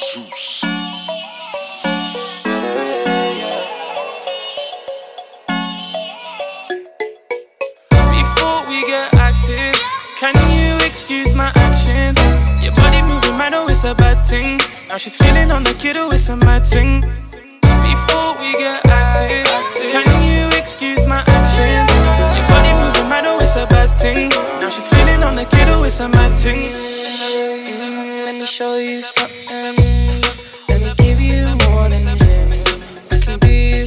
Zeus. Before we get active, can you excuse my actions? Your body moving, man, oh, it's a bad thing. Now she's feeling on the kiddo, it's a mad thing. Before we get active, can you excuse my actions? Your body moving, man, oh, it's a bad thing. Now she's feeling on the kiddo, it's a mad thing. Let me show you something. Let me give you more than this. I can do you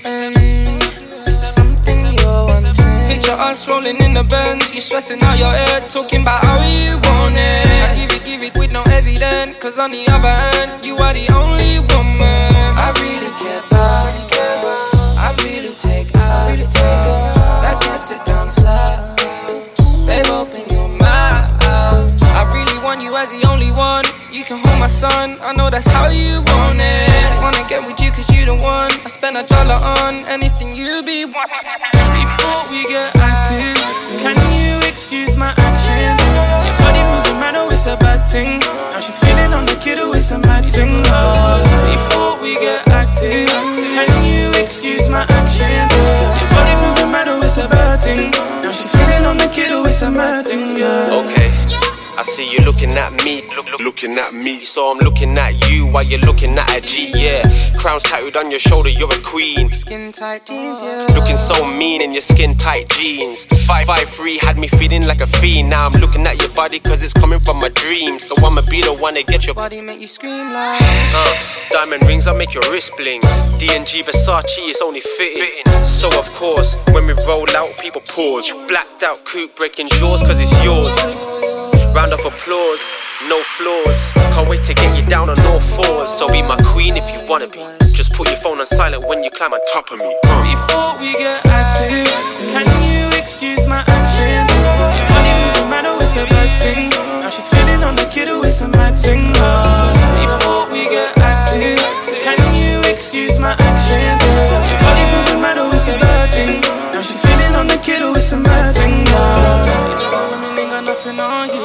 something you're wanting. Picture us rolling in the Benz, you stressing out your head, talking about how you want it. I give it with no hesitant, cause on the other hand, you are the only woman I really care about. I really take out. That gets it down slow. Babe, open your mouth. I really want you as the only one. You can hold my son, I know that's how you want it. Wanna get with you cause you the one. I spend $1 on anything you be wanting. Before we get active, can you excuse my actions? Your body moving, man, oh, it's a bad thing. Now she's feeling on the kiddo, it's a mad thing. Before we get active, can you excuse my actions? Your body moving, man, oh, it's a bad thing. Now she's feeling on the kiddo, it's a mad thing. Okay, I see you looking at me, looking at me. So I'm looking at you while you're looking at a G, yeah. Crown's tattooed on your shoulder, you're a queen. Skin tight jeans, yeah. Looking so mean in your skin tight jeans. 5'3" had me feeling like a fiend. Now I'm looking at your body cause it's coming from my dreams. So I'ma be the one to get your body make you scream like diamond rings, I make your wrist bling. D&G Versace is only fitting. So of course, when we roll out, people pause. Blacked out coupe breaking jaws cause it's yours. Round of applause, no flaws. Can't wait to get you down on all fours. So be my queen if you wanna be. Just put your phone on silent when you climb on top of me. Before we get active, can you excuse my actions? Your body moving, man, oh, it's a bad thing. Now she's feeling on the kiddo, it's a mad thing. Before we get active, can you excuse my actions? Your body moving, man, oh, it's a bad thing. Now she's feeling on the kiddo, it's a mad thing. Women ain't got nothing on you.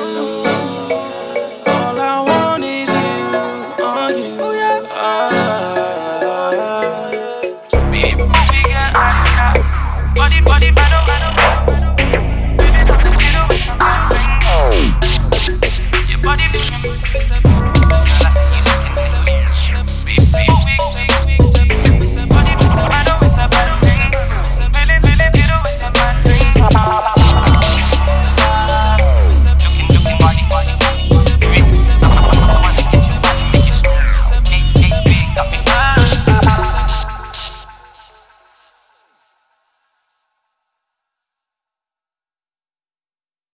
All I want is you, on you. Before we get active, body, man, oh, feeling on the kiddo, it's a mad thing. Your body moving, it's a